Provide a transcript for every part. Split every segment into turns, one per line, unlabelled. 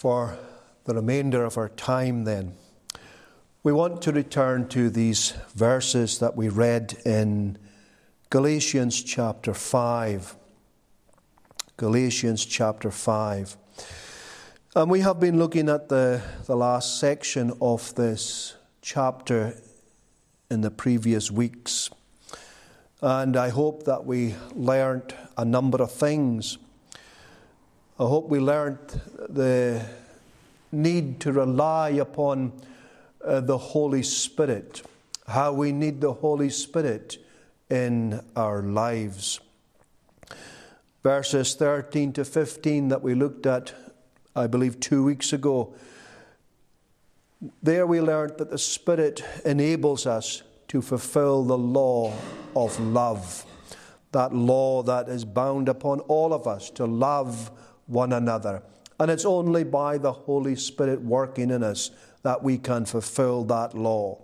For the remainder of our time then, we want to return to these verses that we read in Galatians chapter 5. Galatians chapter 5. And we have been looking at the last section of this chapter in the previous weeks. And I hope that we learned a number of things. I hope we learned the need to rely upon the Holy Spirit, how we need the Holy Spirit in our lives. Verses 13 to 15 that we looked at, I believe, 2 weeks ago, there we learned that the Spirit enables us to fulfill the law of love, that law that is bound upon all of us to love one another. And it's only by the Holy Spirit working in us that we can fulfill that law.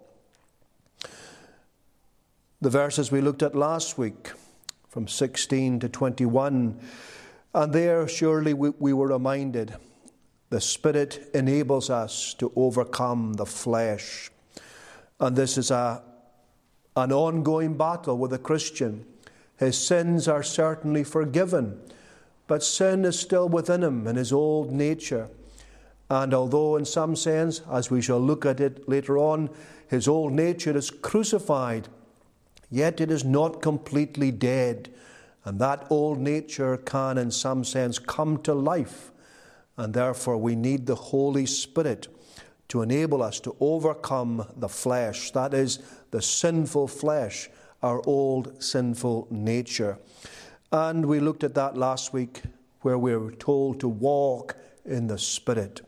The verses we looked at last week, from 16 to 21, and there surely we were reminded the Spirit enables us to overcome the flesh. And this is an ongoing battle with a Christian. His sins are certainly forgiven, but sin is still within him in his old nature. And although in some sense, as we shall look at it later on, his old nature is crucified, yet it is not completely dead. And that old nature can in some sense come to life. And therefore we need the Holy Spirit to enable us to overcome the flesh. That is, the sinful flesh, our old sinful nature. And we looked at that last week, where we were told to walk in the Spirit.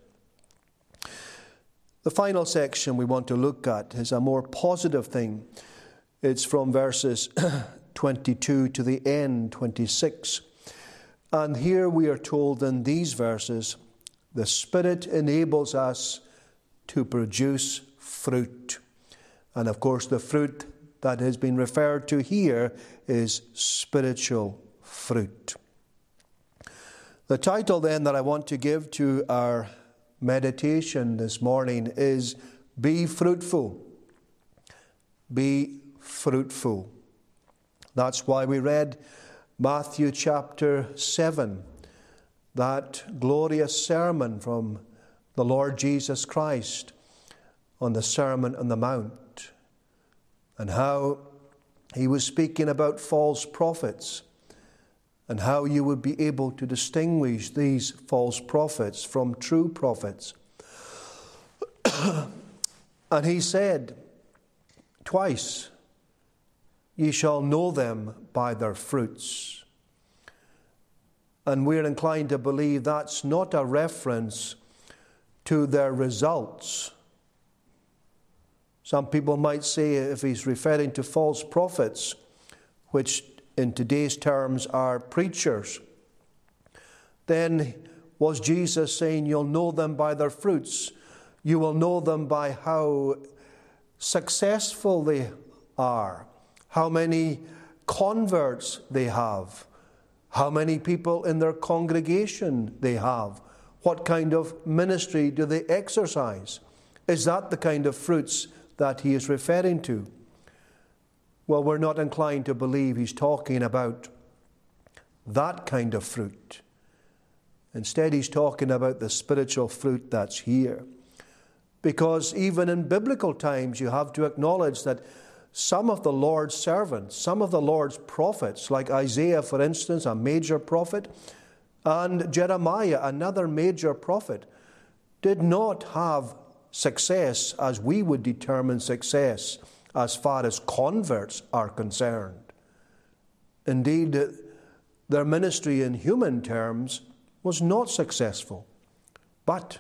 The final section we want to look at is a more positive thing. It's from verses 22 to the end, 26. And here we are told in these verses, the Spirit enables us to produce fruit. And of course, the fruit that has been referred to here is spiritual fruit. The title then that I want to give to our meditation this morning is Be Fruitful. Be fruitful. That's why we read Matthew chapter 7, that glorious sermon from the Lord Jesus Christ on the Sermon on the Mount, and how he was speaking about false prophets and how you would be able to distinguish these false prophets from true prophets. And he said twice, ye shall know them by their fruits. And we're inclined to believe that's not a reference to their results. Some people might say, if he's referring to false prophets, which in today's terms are preachers, then was Jesus saying you'll know them by their fruits? You will know them by how successful they are, how many converts they have, how many people in their congregation they have, what kind of ministry do they exercise? Is that the kind of fruits that he is referring to? Well, we're not inclined to believe he's talking about that kind of fruit. Instead, he's talking about the spiritual fruit that's here. Because even in biblical times, you have to acknowledge that some of the Lord's servants, some of the Lord's prophets, like Isaiah, for instance, a major prophet, and Jeremiah, another major prophet, did not have success as we would determine success as far as converts are concerned. Indeed, their ministry in human terms was not successful, but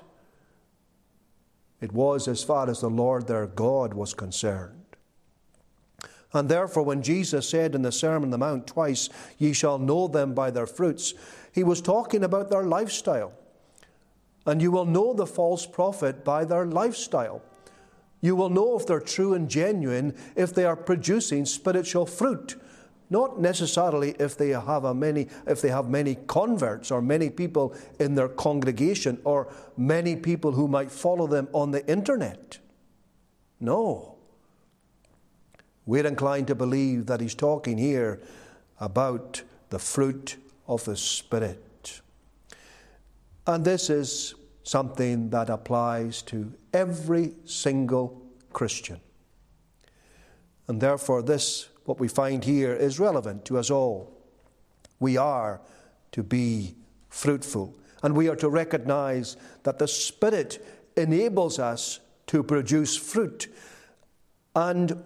it was as far as the Lord their God was concerned. And therefore, when Jesus said in the Sermon on the Mount twice, ye shall know them by their fruits, he was talking about their lifestyle. And you will know the false prophet by their lifestyle. You will know if they're true and genuine if they are producing spiritual fruit. Not necessarily if they have many converts or many people in their congregation or many people who might follow them on the internet. No. We're inclined to believe that he's talking here about the fruit of the Spirit. And this is something that applies to every single Christian. And therefore what we find here is relevant to us all. We are to be fruitful, and we are to recognize that the Spirit enables us to produce fruit. And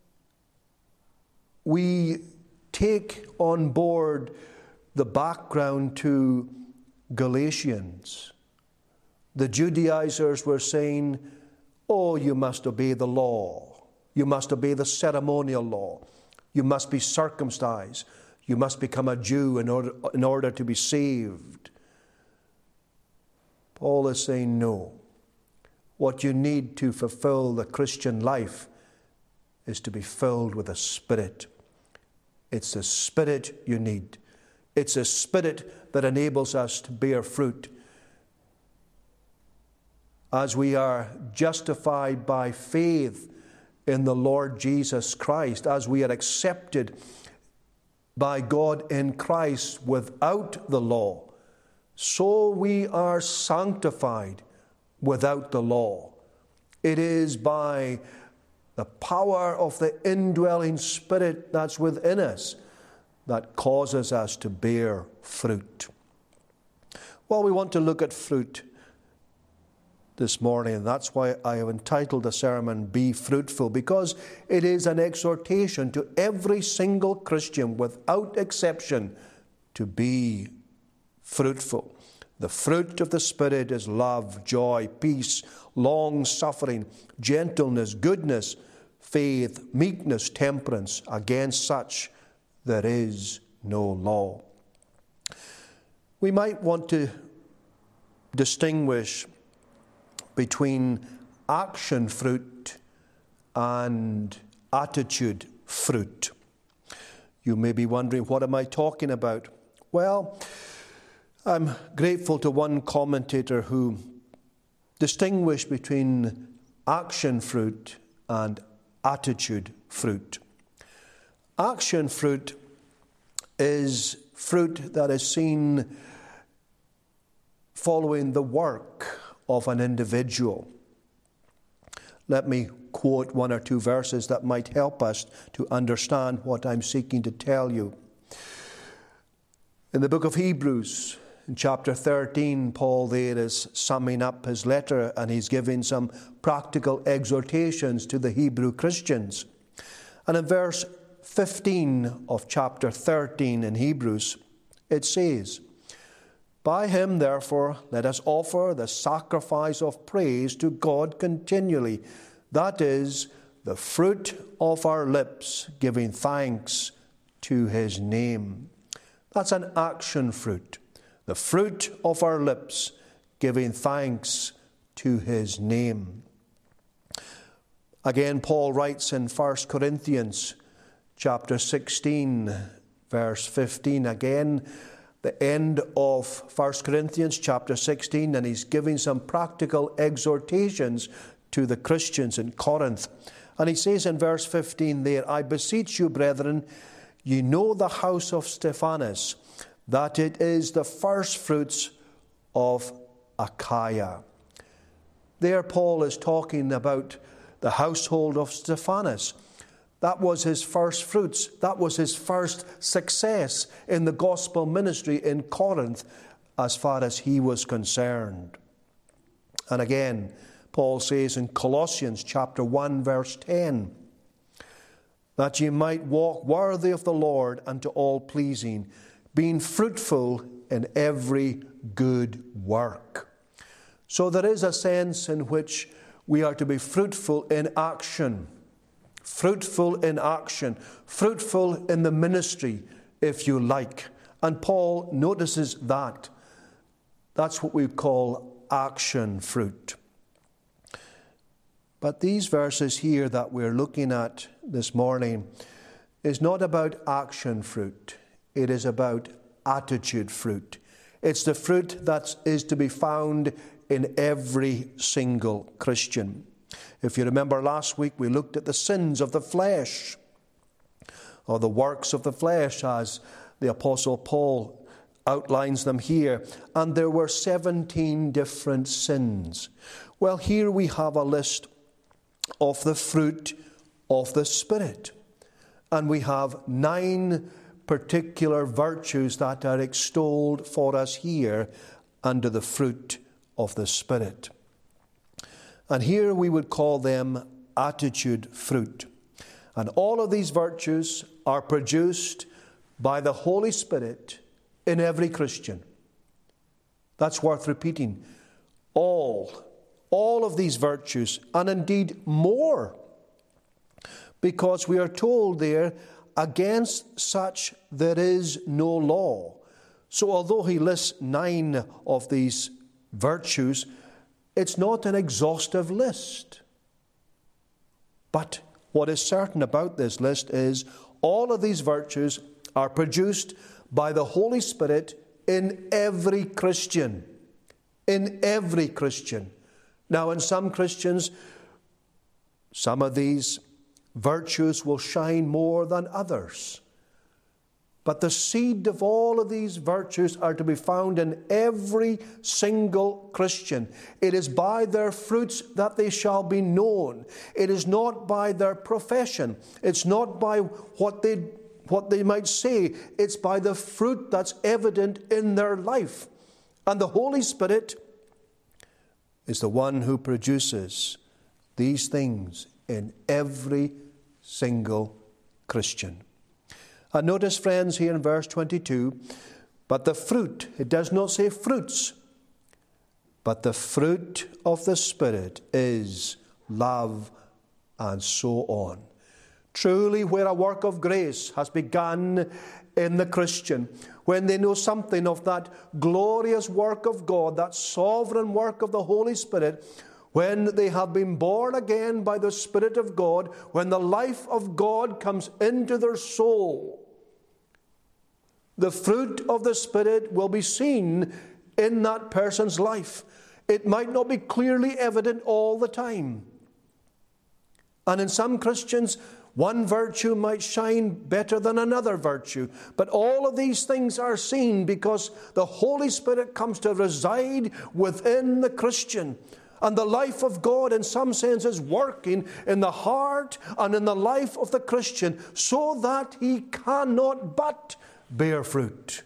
we take on board the background to Galatians. The Judaizers were saying, oh, you must obey the law. You must obey the ceremonial law. You must be circumcised. You must become a Jew in order to be saved. Paul is saying, no. What you need to fulfill the Christian life is to be filled with the Spirit. It's the Spirit you need. It's the Spirit that enables us to bear fruit. As we are justified by faith in the Lord Jesus Christ, as we are accepted by God in Christ without the law, so we are sanctified without the law. It is by the power of the indwelling Spirit that's within us that causes us to bear fruit. Well, we want to look at fruit this morning, and that's why I have entitled the sermon, Be Fruitful, because it is an exhortation to every single Christian without exception to be fruitful. The fruit of the Spirit is love, joy, peace, long-suffering, gentleness, goodness, faith, meekness, temperance. Against such there is no law. We might want to distinguish between action fruit and attitude fruit. You may be wondering, what am I talking about? Well, I'm grateful to one commentator who distinguished between action fruit and attitude fruit. Action fruit is fruit that is seen following the work of an individual. Let me quote one or two verses that might help us to understand what I'm seeking to tell you. In the book of Hebrews, in chapter 13, Paul there is summing up his letter, and he's giving some practical exhortations to the Hebrew Christians. And in verse 15 of chapter 13 in Hebrews, it says, By him, therefore, let us offer the sacrifice of praise to God continually. That is, the fruit of our lips, giving thanks to his name. That's an action fruit. The fruit of our lips, giving thanks to his name. Again, Paul writes in 1 Corinthians chapter 16, verse 15. Again, the end of 1 Corinthians chapter 16, and he's giving some practical exhortations to the Christians in Corinth. And he says in verse 15 there, I beseech you, brethren, ye know the house of Stephanas, that it is the first fruits of Achaia. There Paul is talking about the household of Stephanas. That was his first fruits. That was his first success in the gospel ministry in Corinth as far as he was concerned. And again, Paul says in Colossians chapter 1 verse 10, that ye might walk worthy of the Lord unto all pleasing, being fruitful in every good work. So there is a sense in which we are to be fruitful in action. Fruitful in action. Fruitful in the ministry, if you like. And Paul notices that. That's what we call action fruit. But these verses here that we're looking at this morning is not about action fruit. It is about attitude fruit. It's the fruit that is to be found in every single Christian. If you remember last week, we looked at the sins of the flesh, or the works of the flesh, as the Apostle Paul outlines them here. And there were 17 different sins. Well, here we have a list of the fruit of the Spirit. And we have 9 particular virtues that are extolled for us here under the fruit of the Spirit. And here we would call them attitude fruit. And all of these virtues are produced by the Holy Spirit in every Christian. That's worth repeating. All of these virtues, and indeed more, because we are told there, against such there is no law. So although he lists 9 of these virtues, it's not an exhaustive list. But what is certain about this list is all of these virtues are produced by the Holy Spirit in every Christian. In every Christian. Now, in some Christians, some of these virtues will shine more than others. But the seed of all of these virtues are to be found in every single Christian. It is by their fruits that they shall be known. It is not by their profession. It's not by what they might say. It's by the fruit that's evident in their life. And the Holy Spirit is the one who produces these things in every single Christian. And notice, friends, here in verse 22, but the fruit, it does not say fruits, but the fruit of the Spirit is love, and so on. Truly, where a work of grace has begun in the Christian, when they know something of that glorious work of God, that sovereign work of the Holy Spirit, when they have been born again by the Spirit of God, when the life of God comes into their soul, the fruit of the Spirit will be seen in that person's life. It might not be clearly evident all the time. And in some Christians, one virtue might shine better than another virtue. But all of these things are seen because the Holy Spirit comes to reside within the Christian. And the life of God, in some sense, is working in the heart and in the life of the Christian so that he cannot but bear fruit.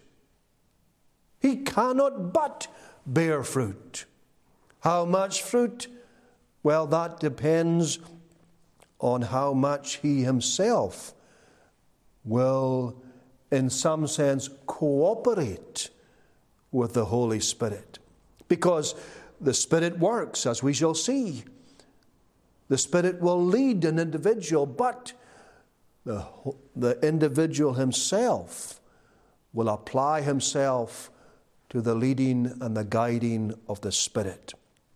He cannot but bear fruit. How much fruit? Well, that depends on how much he himself will, in some sense, cooperate with the Holy Spirit. Because the Spirit works, as we shall see. The Spirit will lead an individual, but the individual himself will apply himself to the leading and the guiding of the Spirit.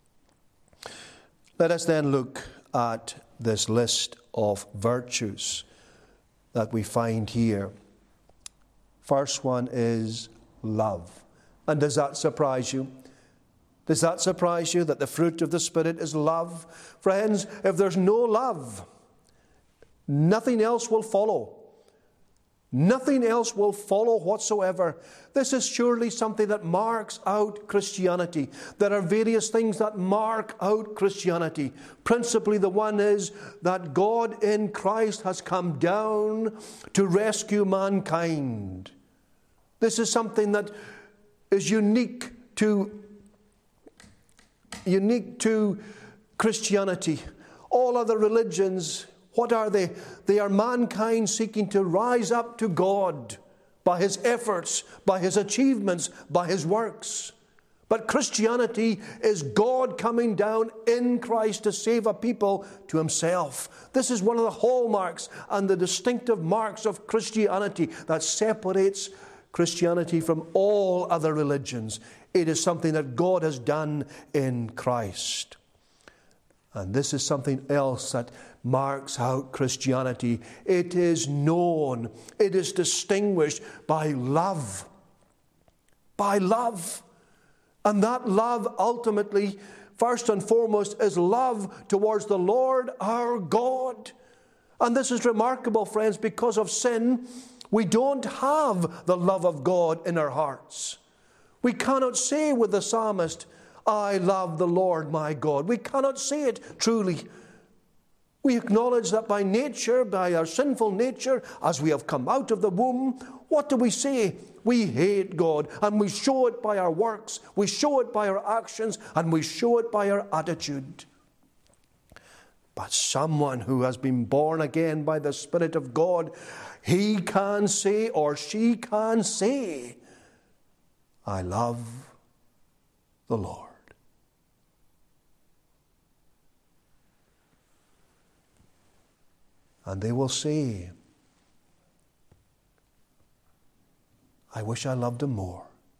Let us then look at this list of virtues that we find here. First one is love. And does that surprise you? Does that surprise you that the fruit of the Spirit is love? Friends, if there's no love, nothing else will follow. Nothing else will follow whatsoever. This is surely something that marks out Christianity. There are various things that mark out Christianity. Principally, the one is that God in Christ has come down to rescue mankind. This is something that is unique to Christianity. All other religions, what are they? They are mankind seeking to rise up to God by his efforts, by his achievements, by his works. But Christianity is God coming down in Christ to save a people to himself. This is one of the hallmarks and the distinctive marks of Christianity that separates Christianity from all other religions. It is something that God has done in Christ. And this is something else that marks out Christianity. It is known, it is distinguished by love. By love. And that love ultimately, first and foremost, is love towards the Lord our God. And this is remarkable, friends, because of sin, we don't have the love of God in our hearts. We cannot say with the psalmist, I love the Lord my God. We cannot say it truly. We acknowledge that by nature, by our sinful nature, as we have come out of the womb, what do we say? We hate God, and we show it by our works, we show it by our actions, and we show it by our attitude. But someone who has been born again by the Spirit of God, he can say, or she can say, I love the Lord. And they will say, I wish I loved him more.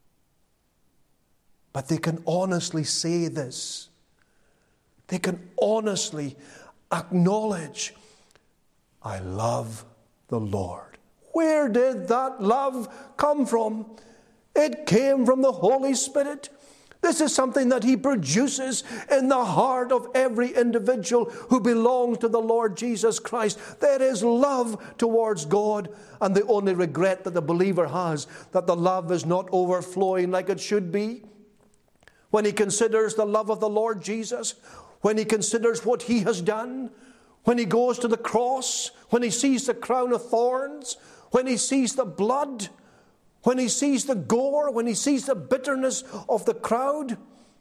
But they can honestly say this. They can honestly acknowledge, I love the Lord. Where did that love come from? It came from the Holy Spirit. This is something that he produces in the heart of every individual who belongs to the Lord Jesus Christ. There is love towards God, and the only regret that the believer has, that the love is not overflowing like it should be. When he considers the love of the Lord Jesus, when he considers what he has done, when he goes to the cross, when he sees the crown of thorns, when he sees the blood, when he sees the gore, when he sees the bitterness of the crowd,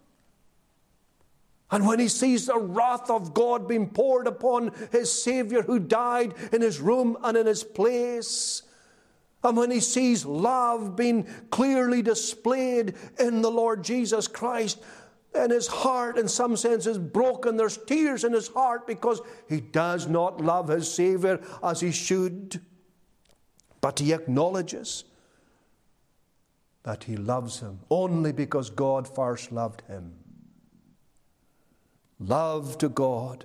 and when he sees the wrath of God being poured upon his Savior who died in his room and in his place, and when he sees love being clearly displayed in the Lord Jesus Christ, and his heart in some sense is broken. There's tears in his heart because he does not love his Savior as he should. But he acknowledges that he loves him only because God first loved him. Love to God.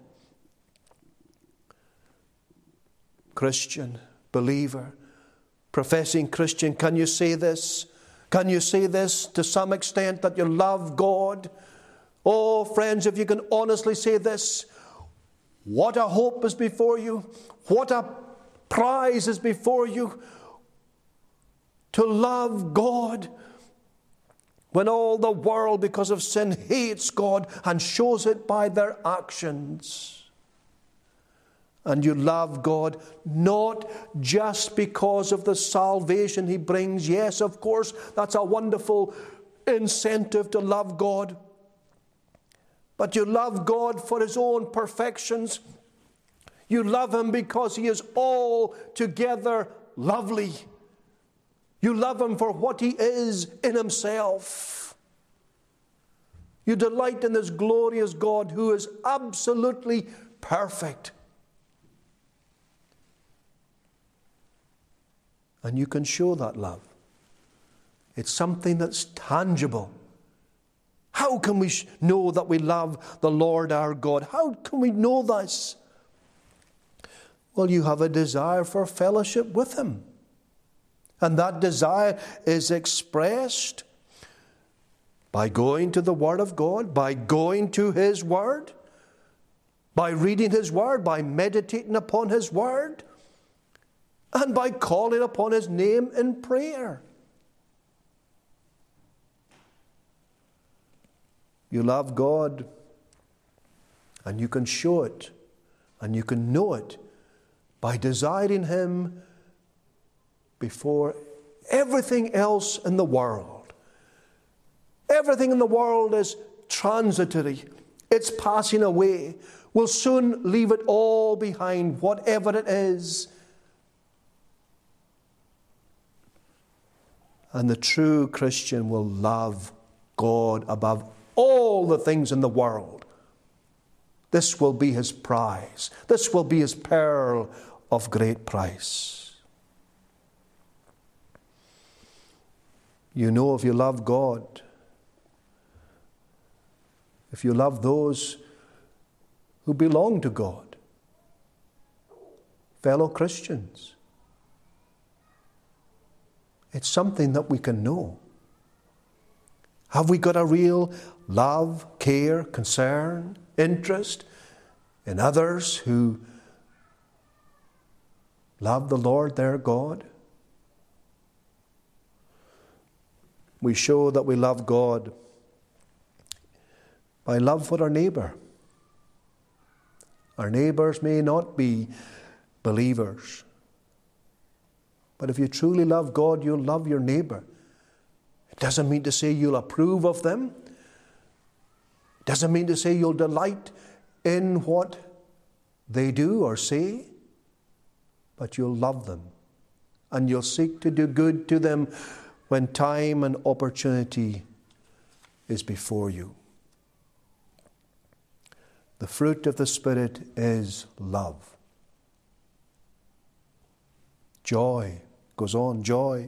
Christian, believer, professing Christian, can you say this? Can you say this to some extent, that you love God? Oh, friends, if you can honestly say this, what a hope is before you. What a prize is before you. To love God when all the world, because of sin, hates God and shows it by their actions. And you love God not just because of the salvation he brings. Yes, of course, that's a wonderful incentive to love God. But you love God for his own perfections. You love him because he is altogether lovely. You love him for what he is in himself. You delight in this glorious God who is absolutely perfect. And you can show that love. It's something that's tangible. How can we know that we love the Lord our God? How can we know this? Well, you have a desire for fellowship with him. And that desire is expressed by going to the Word of God, by going to his Word, by reading his Word, by meditating upon his Word, and by calling upon his name in prayer. You love God, and you can show it, and you can know it by desiring him before everything else in the world. Everything in the world is transitory. It's passing away. We'll soon leave it all behind, whatever it is. And the true Christian will love God above all the things in the world. This will be his prize. This will be his pearl of great price. You know, if you love God, if you love those who belong to God, fellow Christians. It's something that we can know. Have we got a real love, care, concern, interest in others who love the Lord their God? We show that we love God by love for our neighbour. Our neighbours may not be believers, but if you truly love God, you'll love your neighbour. It doesn't mean to say you'll approve of them. It doesn't mean to say you'll delight in what they do or say, but you'll love them and you'll seek to do good to them when time and opportunity is before you. The fruit of the Spirit is love. Joy. Goes on, joy.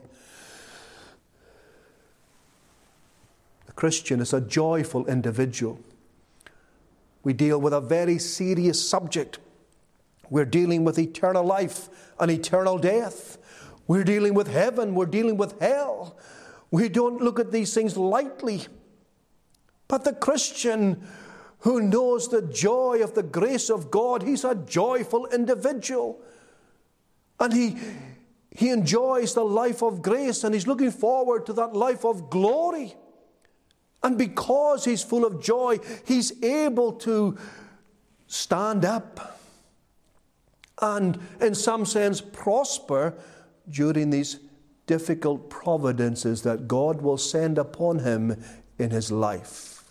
The Christian is a joyful individual. We deal with a very serious subject. We're dealing with eternal life and eternal death. We're dealing with heaven. We're dealing with hell. We don't look at these things lightly. But the Christian who knows the joy of the grace of God, he's a joyful individual. And he enjoys the life of grace, and he's looking forward to that life of glory. And because he's full of joy, he's able to stand up and, in some sense, prosper during these difficult providences that God will send upon him in his life.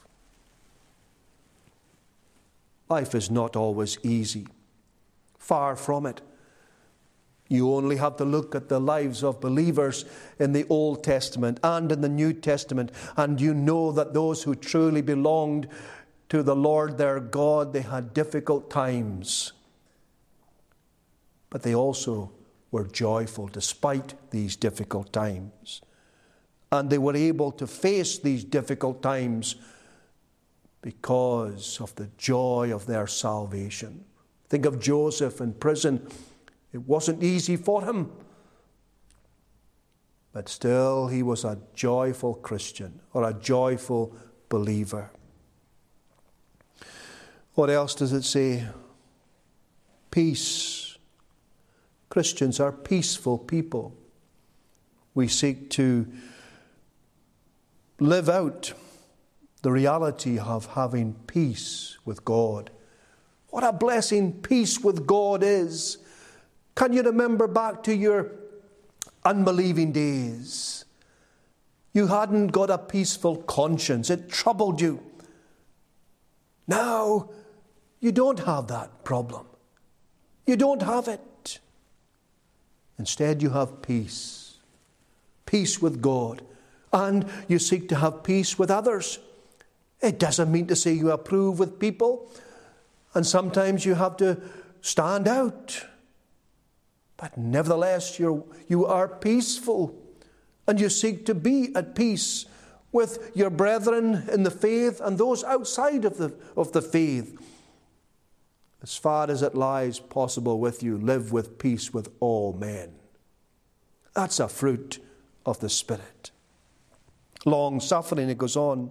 Life is not always easy. Far from it. You only have to look at the lives of believers in the Old Testament and in the New Testament, and you know that those who truly belonged to the Lord their God, they had difficult times. But they also were joyful despite these difficult times. And they were able to face these difficult times because of the joy of their salvation. Think of Joseph in prison. It wasn't easy for him, but still he was a joyful Christian or a joyful believer. What else does it say? Peace. Christians are peaceful people. We seek to live out the reality of having peace with God. What a blessing peace with God is. Can you remember back to your unbelieving days? You hadn't got a peaceful conscience. It troubled you. Now, you don't have that problem. You don't have it. Instead, you have peace. Peace with God. And you seek to have peace with others. It doesn't mean to say you approve with people. And sometimes you have to stand out. But nevertheless, you are peaceful, and you seek to be at peace with your brethren in the faith and those outside of the faith. As far as it lies possible with you, live with peace with all men. That's a fruit of the Spirit. Long-suffering, it goes on,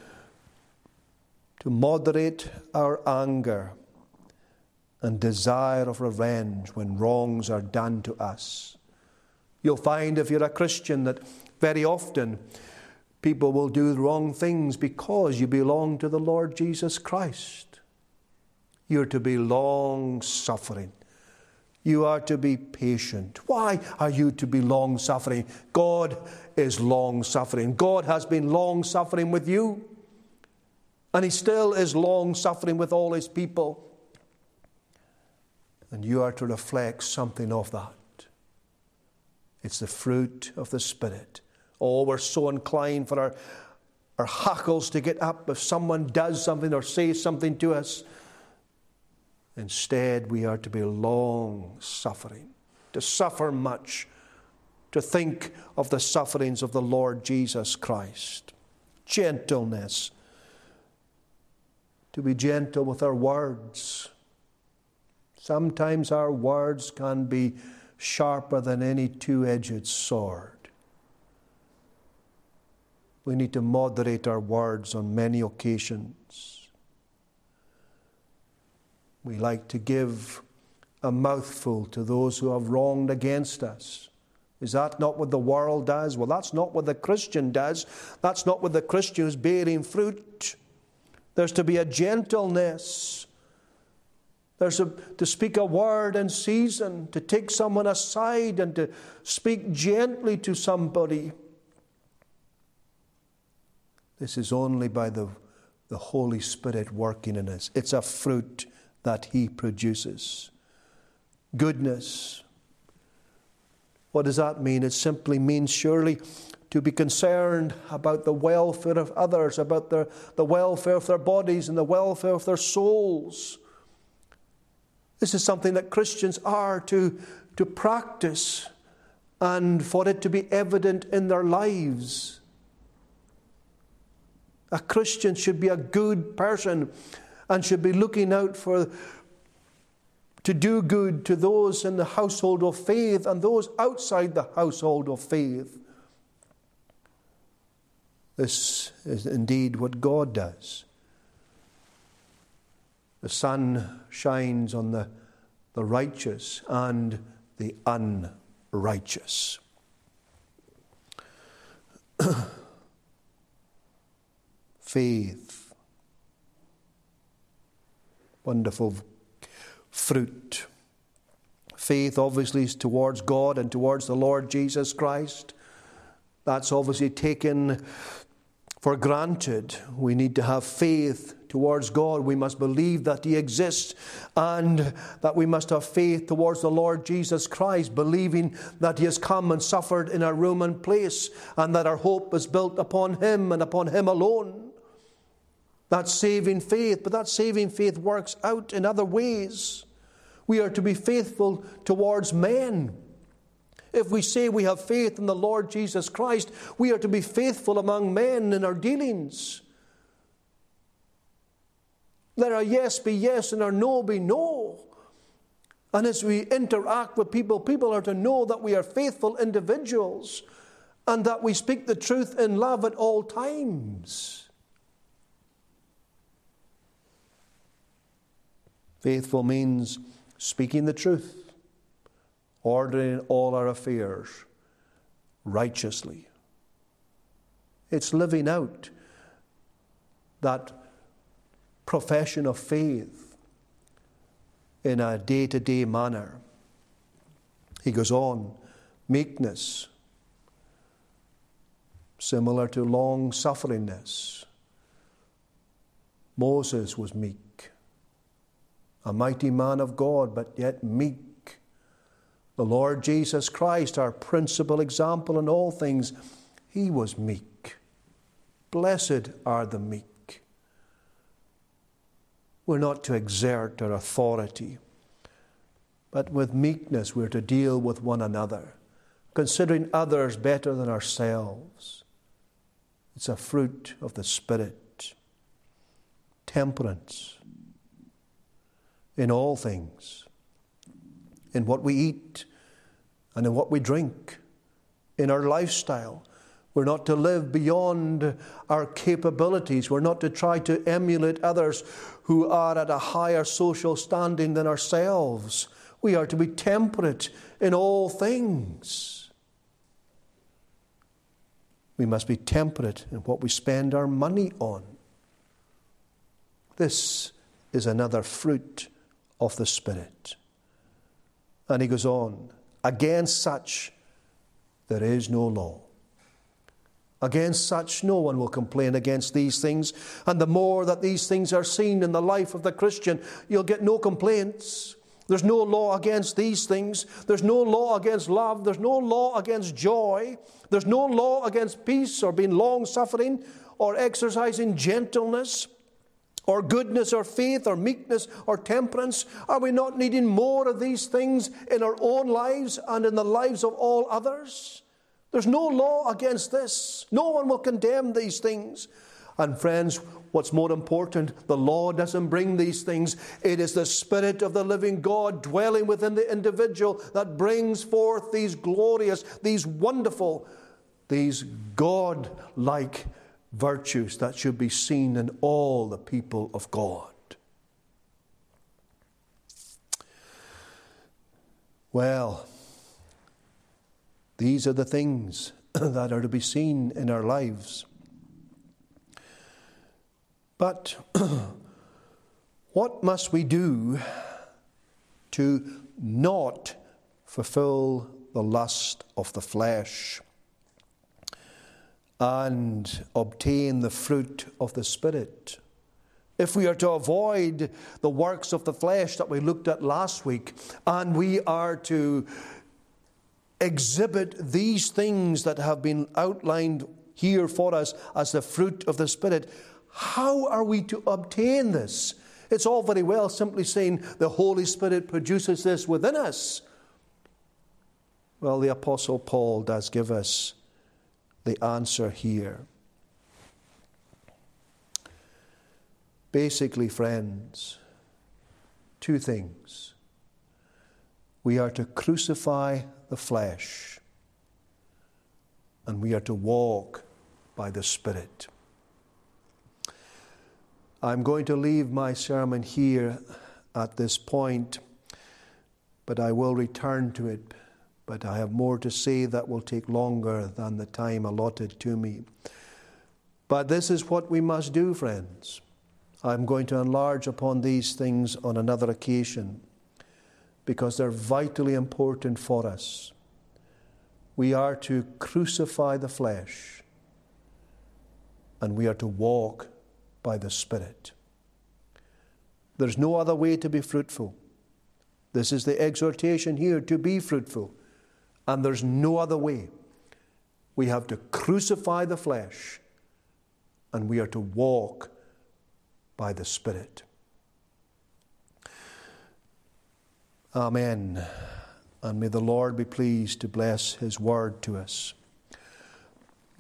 to moderate our anger and desire of revenge when wrongs are done to us. You'll find if you're a Christian that very often people will do wrong things because you belong to the Lord Jesus Christ. You're to be long-suffering. You are to be patient. Why are you to be long-suffering? God is long-suffering. God has been long-suffering with you, and He still is long-suffering with all His people. And you are to reflect something of that. It's the fruit of the Spirit. Oh, we're so inclined for our hackles to get up if someone does something or says something to us. Instead, we are to be long-suffering, to suffer much, to think of the sufferings of the Lord Jesus Christ. Gentleness, to be gentle with our words. Sometimes our words can be sharper than any two-edged sword. We need to moderate our words on many occasions. We like to give a mouthful to those who have wronged against us. Is that not what the world does? Well, that's not what the Christian does. That's not what the Christian is bearing fruit. There's to be a gentleness. There's to speak a word in season, to take someone aside and to speak gently to somebody. This is only by the Holy Spirit working in us. It's a fruit that He produces. Goodness. What does that mean? It simply means surely to be concerned about the welfare of others, about the welfare of their bodies and the welfare of their souls. This is something that Christians are to practice and for it to be evident in their lives. A Christian should be a good person and should be looking out to do good to those in the household of faith and those outside the household of faith. This is indeed what God does. The sun shines on the righteous and the unrighteous. Faith. Wonderful fruit. Faith obviously is towards God and towards the Lord Jesus Christ. That's obviously taken for granted. We need to have faith towards God. We must believe that He exists and that we must have faith towards the Lord Jesus Christ, believing that He has come and suffered in our room and place and that our hope is built upon Him and upon Him alone. That's saving faith, but that saving faith works out in other ways. We are to be faithful towards men. If we say we have faith in the Lord Jesus Christ, we are to be faithful among men in our dealings. Let our yes be yes and our no be no. And as we interact with people, people are to know that we are faithful individuals and that we speak the truth in love at all times. Faithful means speaking the truth, ordering all our affairs righteously. It's living out that profession of faith in a day-to-day manner. He goes on, meekness, similar to long-sufferingness. Moses was meek. A mighty man of God, but yet meek. The Lord Jesus Christ, our principal example in all things, He was meek. Blessed are the meek. We're not to exert our authority, but with meekness we're to deal with one another, considering others better than ourselves. It's a fruit of the Spirit. Temperance. In all things, in what we eat and in what we drink, in our lifestyle. We're not to live beyond our capabilities. We're not to try to emulate others who are at a higher social standing than ourselves. We are to be temperate in all things. We must be temperate in what we spend our money on. This is another fruit of the Spirit. And he goes on, against such there is no law. Against such no one will complain against these things. And the more that these things are seen in the life of the Christian, you'll get no complaints. There's no law against these things. There's no law against love. There's no law against joy. There's no law against peace or being long-suffering or exercising gentleness or goodness, or faith, or meekness, or temperance. Are we not needing more of these things in our own lives and in the lives of all others? There's no law against this. No one will condemn these things. And friends, what's more important, the law doesn't bring these things. It is the Spirit of the living God dwelling within the individual that brings forth these glorious, these wonderful, these God-like virtues that should be seen in all the people of God. Well, these are the things that are to be seen in our lives. But what must we do to not fulfill the lust of the flesh and obtain the fruit of the Spirit? If we are to avoid the works of the flesh that we looked at last week, and we are to exhibit these things that have been outlined here for us as the fruit of the Spirit, how are we to obtain this? It's all very well simply saying the Holy Spirit produces this within us. Well, the Apostle Paul does give us the answer here. Basically, friends, two things. We are to crucify the flesh, and we are to walk by the Spirit. I'm going to leave my sermon here at this point, but I will return to it. But I have more to say that will take longer than the time allotted to me. But this is what we must do, friends. I'm going to enlarge upon these things on another occasion because they're vitally important for us. We are to crucify the flesh, and we are to walk by the Spirit. There's no other way to be fruitful. This is the exhortation here, to be fruitful. And there's no other way. We have to crucify the flesh, and we are to walk by the Spirit. Amen. And may the Lord be pleased to bless His word to us.